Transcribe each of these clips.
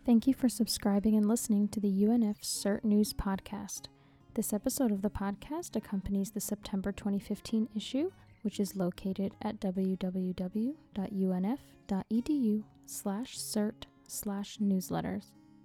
Thank you for subscribing and listening to the UNF CERT News Podcast. This episode of the podcast accompanies the September 2015 issue, which is located at www.unf.edu/cert/newsletters.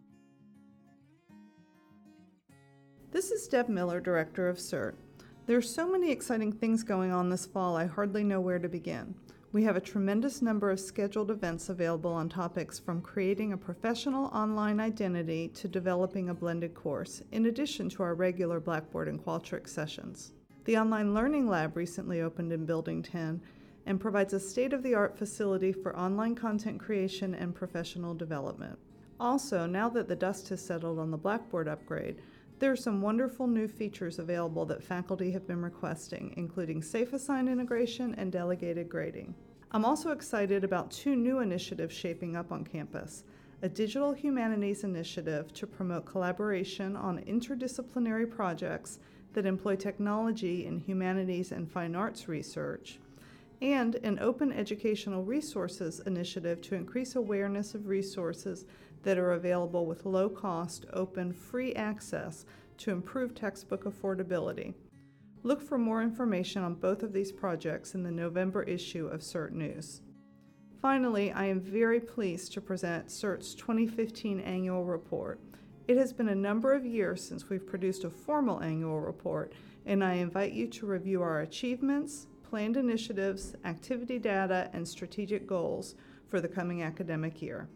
This is Deb Miller, Director of CERT. There are so many exciting things going on this fall, I hardly know where to begin. We have a tremendous number of scheduled events available on topics from creating a professional online identity to developing a blended course, in addition to our regular Blackboard and Qualtrics sessions. The Online Learning Lab recently opened in Building 10 and provides a state-of-the-art facility for online content creation and professional development. Also, now that the dust has settled on the Blackboard upgrade, there are some wonderful new features available that faculty have been requesting, including SafeAssign integration and delegated grading. I'm also excited about two new initiatives shaping up on campus: a digital humanities initiative to promote collaboration on interdisciplinary projects that employ technology in humanities and fine arts research, and an open educational resources initiative to increase awareness of resources that are available with low-cost, open, free access to improve textbook affordability. Look for more information on both of these projects in the November issue of CERT News. Finally, I am very pleased to present CERT's 2015 annual report. It has been a number of years since we've produced a formal annual report, and I invite you to review our achievements, planned initiatives, activity data, and strategic goals for the coming academic year.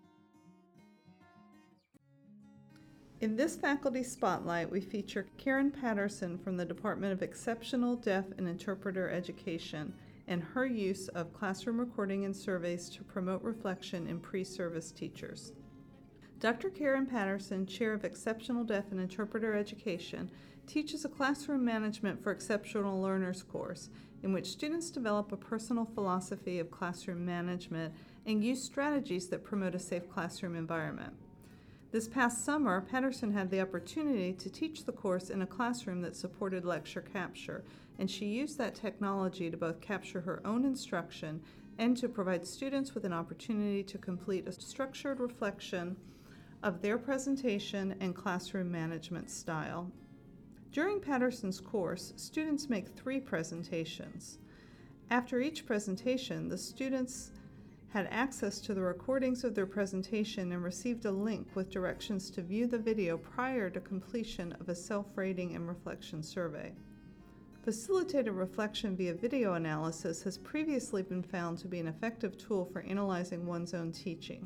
In this faculty spotlight, we feature Karen Patterson from the Department of Exceptional Deaf and Interpreter Education and her use of classroom recording and surveys to promote reflection in pre-service teachers. Dr. Karen Patterson, Chair of Exceptional Deaf and Interpreter Education, teaches a classroom management for exceptional learners course in which students develop a personal philosophy of classroom management and use strategies that promote a safe classroom environment. This past summer, Patterson had the opportunity to teach the course in a classroom that supported lecture capture, and she used that technology to both capture her own instruction and to provide students with an opportunity to complete a structured reflection of their presentation and classroom management style. During Patterson's course, students make 3 presentations. After each presentation, the students had access to the recordings of their presentation and received a link with directions to view the video prior to completion of a self-rating and reflection survey. Facilitated reflection via video analysis has previously been found to be an effective tool for analyzing one's own teaching.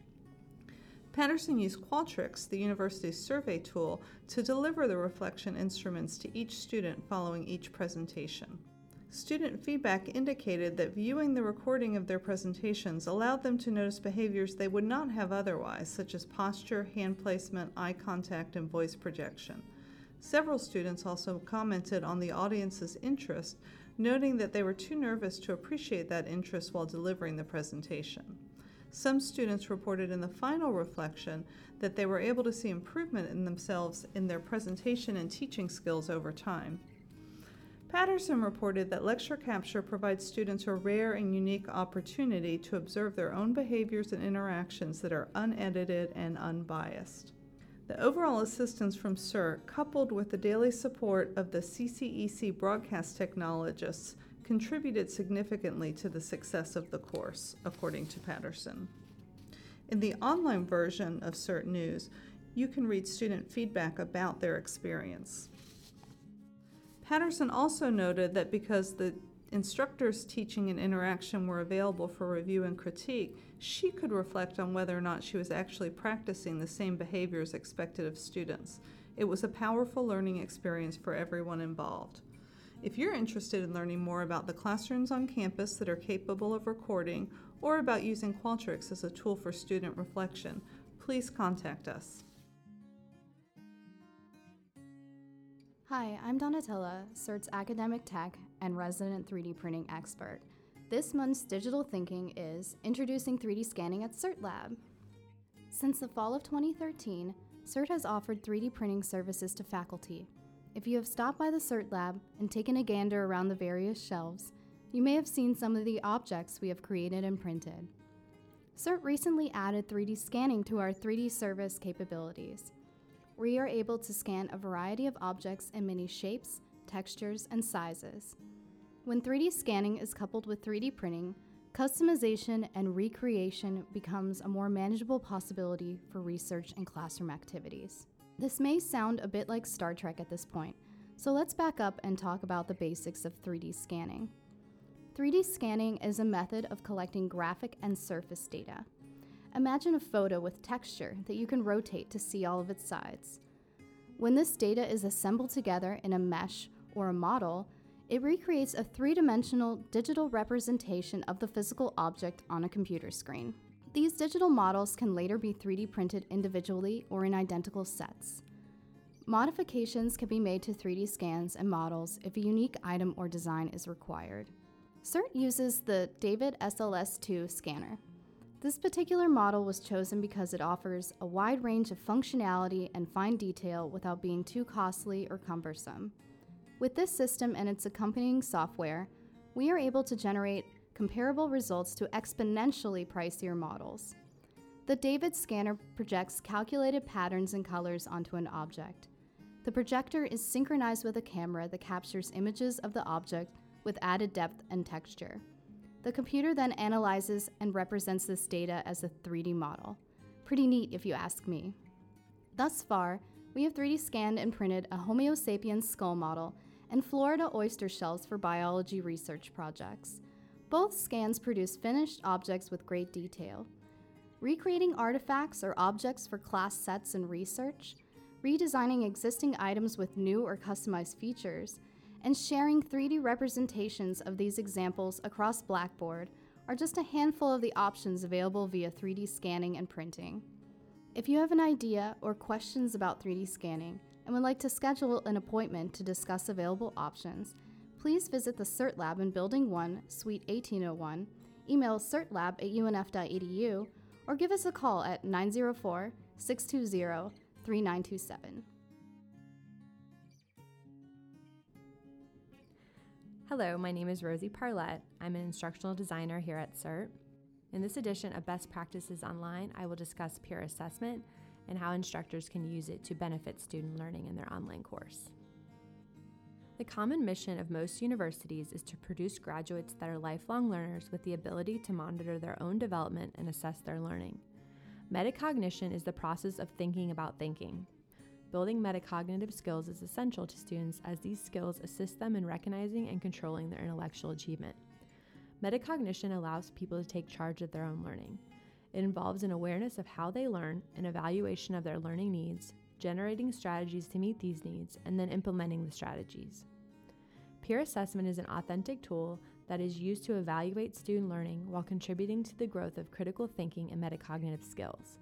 Patterson used Qualtrics, the university's survey tool, to deliver the reflection instruments to each student following each presentation. Student feedback indicated that viewing the recording of their presentations allowed them to notice behaviors they would not have otherwise, such as posture, hand placement, eye contact, and voice projection. Several students also commented on the audience's interest, noting that they were too nervous to appreciate that interest while delivering the presentation. Some students reported in the final reflection that they were able to see improvement in themselves in their presentation and teaching skills over time. Patterson reported that lecture capture provides students a rare and unique opportunity to observe their own behaviors and interactions that are unedited and unbiased. The overall assistance from CERT, coupled with the daily support of the CCEC broadcast technologists, contributed significantly to the success of the course, according to Patterson. In the online version of CERT News, you can read student feedback about their experience. Patterson also noted that because the instructor's teaching and interaction were available for review and critique, she could reflect on whether or not she was actually practicing the same behaviors expected of students. It was a powerful learning experience for everyone involved. If you're interested in learning more about the classrooms on campus that are capable of recording or about using Qualtrics as a tool for student reflection, please contact us. Hi, I'm Donatella, CERT's academic tech and resident 3D printing expert. This month's digital thinking is Introducing 3D Scanning at CERT Lab. Since the fall of 2013, CERT has offered 3D printing services to faculty. If you have stopped by the CERT Lab and taken a gander around the various shelves, you may have seen some of the objects we have created and printed. CERT recently added 3D scanning to our 3D service capabilities. We are able to scan a variety of objects in many shapes, textures, and sizes. When 3D scanning is coupled with 3D printing, customization and recreation becomes a more manageable possibility for research and classroom activities. This may sound a bit like Star Trek at this point, so let's back up and talk about the basics of 3D scanning. 3D scanning is a method of collecting graphic and surface data. Imagine a photo with texture that you can rotate to see all of its sides. When this data is assembled together in a mesh or a model, it recreates a three-dimensional digital representation of the physical object on a computer screen. These digital models can later be 3D printed individually or in identical sets. Modifications can be made to 3D scans and models if a unique item or design is required. CERT uses the David SLS2 scanner. This particular model was chosen because it offers a wide range of functionality and fine detail without being too costly or cumbersome. With this system and its accompanying software, we are able to generate comparable results to exponentially pricier models. The David scanner projects calculated patterns and colors onto an object. The projector is synchronized with a camera that captures images of the object with added depth and texture. The computer then analyzes and represents this data as a 3D model. Pretty neat if you ask me. Thus far, we have 3D scanned and printed a Homo sapiens skull model and Florida oyster shells for biology research projects. Both scans produce finished objects with great detail. Recreating artifacts or objects for class sets and research, redesigning existing items with new or customized features, and sharing 3D representations of these examples across Blackboard are just a handful of the options available via 3D scanning and printing. If you have an idea or questions about 3D scanning and would like to schedule an appointment to discuss available options, please visit the CERT Lab in Building 1, Suite 1801, email certlab@unf.edu, or give us a call at 904-620-3927. Hello, my name is Rosie Parlett. I'm an instructional designer here at CERT. In this edition of Best Practices Online, I will discuss peer assessment and how instructors can use it to benefit student learning in their online course. The common mission of most universities is to produce graduates that are lifelong learners with the ability to monitor their own development and assess their learning. Metacognition is the process of thinking about thinking. Building metacognitive skills is essential to students as these skills assist them in recognizing and controlling their intellectual achievement. Metacognition allows people to take charge of their own learning. It involves an awareness of how they learn, an evaluation of their learning needs, generating strategies to meet these needs, and then implementing the strategies. Peer assessment is an authentic tool that is used to evaluate student learning while contributing to the growth of critical thinking and metacognitive skills.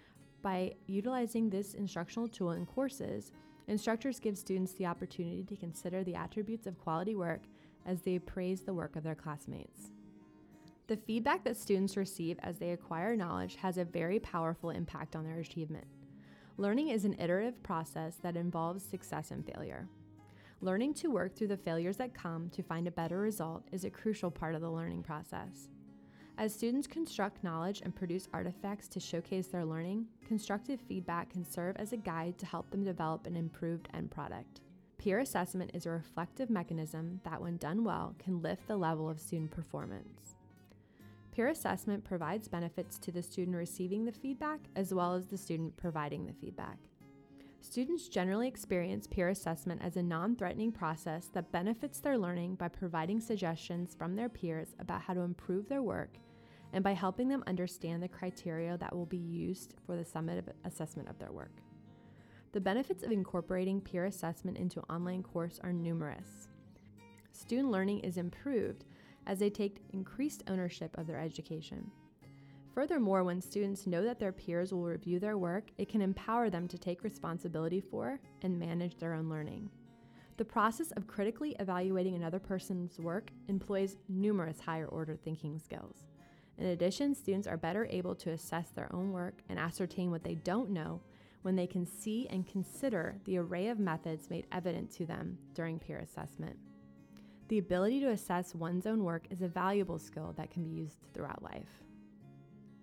By utilizing this instructional tool in courses, instructors give students the opportunity to consider the attributes of quality work as they praise the work of their classmates. The feedback that students receive as they acquire knowledge has a very powerful impact on their achievement. Learning is an iterative process that involves success and failure. Learning to work through the failures that come to find a better result is a crucial part of the learning process. As students construct knowledge and produce artifacts to showcase their learning, constructive feedback can serve as a guide to help them develop an improved end product. Peer assessment is a reflective mechanism that, when done well, can lift the level of student performance. Peer assessment provides benefits to the student receiving the feedback as well as the student providing the feedback. Students generally experience peer assessment as a non-threatening process that benefits their learning by providing suggestions from their peers about how to improve their work and by helping them understand the criteria that will be used for the summative assessment of their work. The benefits of incorporating peer assessment into an online course are numerous. Student learning is improved as they take increased ownership of their education. Furthermore, when students know that their peers will review their work, it can empower them to take responsibility for and manage their own learning. The process of critically evaluating another person's work employs numerous higher-order thinking skills. In addition, students are better able to assess their own work and ascertain what they don't know when they can see and consider the array of methods made evident to them during peer assessment. The ability to assess one's own work is a valuable skill that can be used throughout life.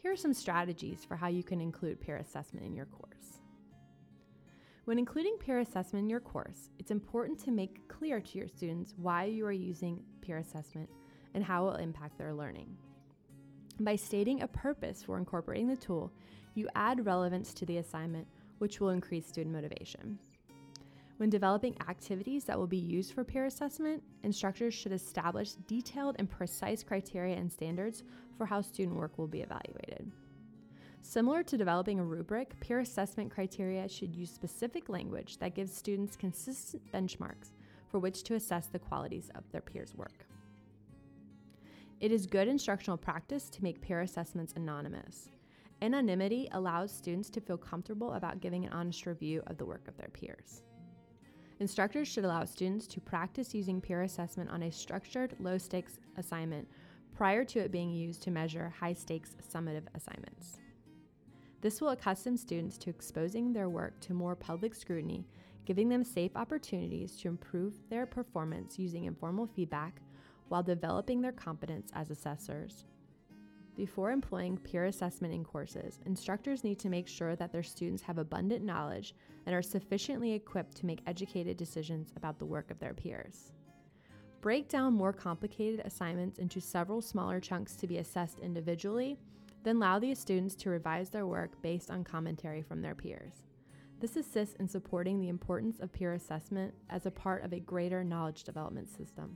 Here are some strategies for how you can include peer assessment in your course. When including peer assessment in your course, it's important to make clear to your students why you are using peer assessment and how it will impact their learning. By stating a purpose for incorporating the tool, you add relevance to the assignment, which will increase student motivation. When developing activities that will be used for peer assessment, instructors should establish detailed and precise criteria and standards for how student work will be evaluated. Similar to developing a rubric, peer assessment criteria should use specific language that gives students consistent benchmarks for which to assess the qualities of their peers' work. It is good instructional practice to make peer assessments anonymous. Anonymity allows students to feel comfortable about giving an honest review of the work of their peers. Instructors should allow students to practice using peer assessment on a structured, low-stakes assignment prior to it being used to measure high-stakes summative assignments. This will accustom students to exposing their work to more public scrutiny, giving them safe opportunities to improve their performance using informal feedback while developing their competence as assessors. Before employing peer assessment in courses, instructors need to make sure that their students have abundant knowledge and are sufficiently equipped to make educated decisions about the work of their peers. Break down more complicated assignments into several smaller chunks to be assessed individually, then allow the students to revise their work based on commentary from their peers. This assists in supporting the importance of peer assessment as a part of a greater knowledge development system.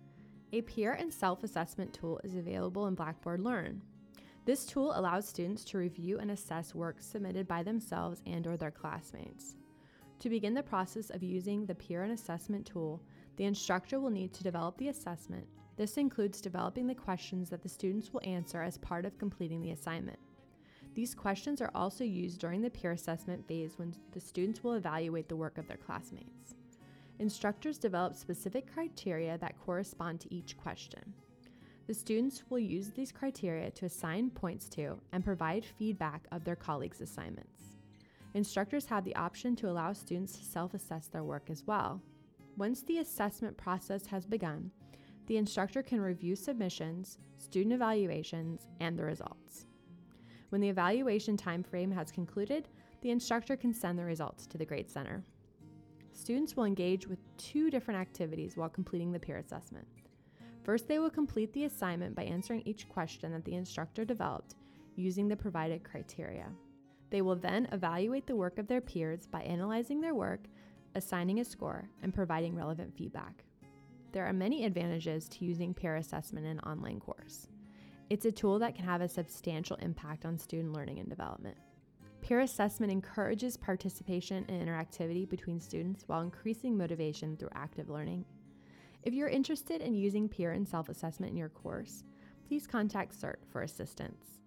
A peer and self-assessment tool is available in Blackboard Learn. This tool allows students to review and assess work submitted by themselves and/or their classmates. To begin the process of using the peer and assessment tool, the instructor will need to develop the assessment. This includes developing the questions that the students will answer as part of completing the assignment. These questions are also used during the peer assessment phase when the students will evaluate the work of their classmates. Instructors develop specific criteria that correspond to each question. The students will use these criteria to assign points to and provide feedback of their colleagues' assignments. Instructors have the option to allow students to self-assess their work as well. Once the assessment process has begun, the instructor can review submissions, student evaluations, and the results. When the evaluation time frame has concluded, the instructor can send the results to the Grade Center. Students will engage with 2 different activities while completing the peer assessment. First, they will complete the assignment by answering each question that the instructor developed using the provided criteria. They will then evaluate the work of their peers by analyzing their work, assigning a score, and providing relevant feedback. There are many advantages to using peer assessment in an online course. It's a tool that can have a substantial impact on student learning and development. Peer assessment encourages participation and interactivity between students while increasing motivation through active learning. If you're interested in using peer and self-assessment in your course, please contact CERT for assistance.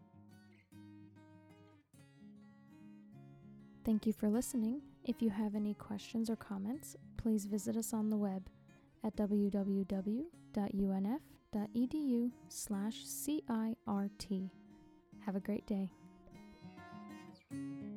Thank you for listening. If you have any questions or comments, please visit us on the web at www.unf.edu/CIRT. Have a great day.